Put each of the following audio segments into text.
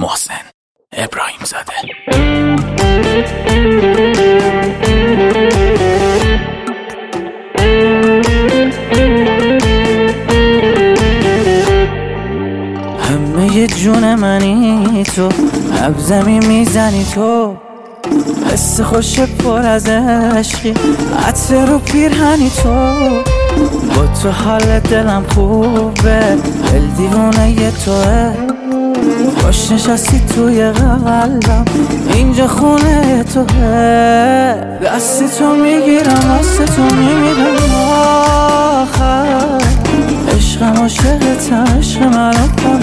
محسن ابراهیم زاده. همه جون منی تو، نبضمی میزنی تو، حس خوش پر از عشقی، عطر رو پیرهنی تو. با تو حال دلم خوبه، دل دیوونه توه. خوش نشستی توی قلبم، اینجا خونه توه. دستی تو میگیرم، دست تو میمیرم آخر. عشقم عاشقتم، عشق منو کن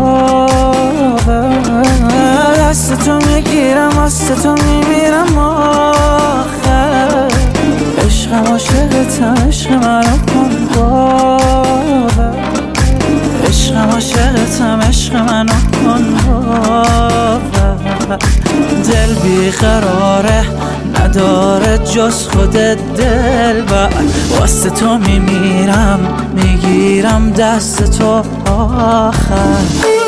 باور. دست تو میگیرم، دست تو میمیرم آخر. عشقم عاشقتم، عشق منو کن باور. عشقم عاشقتم، عشق منو کن باور. دل بیقراره، نداره جز خودت دلبر. واسه تو میمیرم، میگیرم دست تو آخر.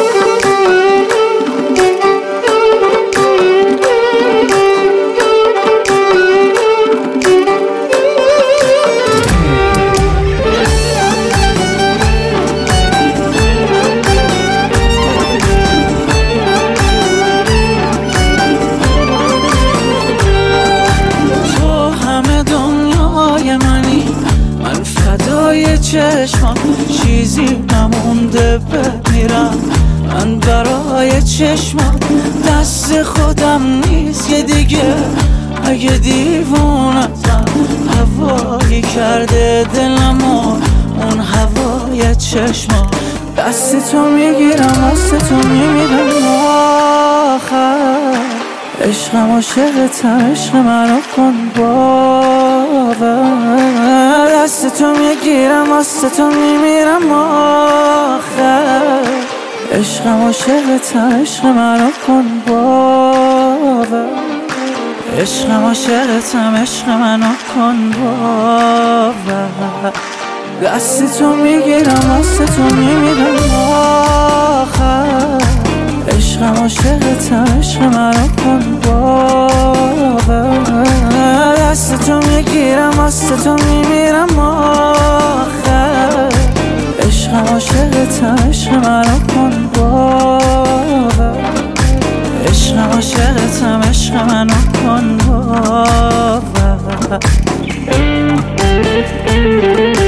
چشمم چیزی نمونده بمیرم من برای چشمم. دست خودم نیست یه دیگه، اگه دیوونتم هوایی کرده دلمو اون هوای چشمم. دست تو میگیرم، دست تو میمیرم آخر. عشقم عاشقتم، عشق منو کن باور. دست تو میگیرم، دست تو میمیرم آخر. عشقم عاشقتم، عشق منو کن باور. عشقم عاشقتم، عشق منو کن باور. دست تو میگیرم، دست تو میمیرم آخر. عشقم عاشقتم، عشق منو کن باور. دست تو میگیرم، دست تو میمیرم آخر. عشقم عاشقتم، عشق منو کن باور. عشقم عاشقتم، عشق منو کن باور.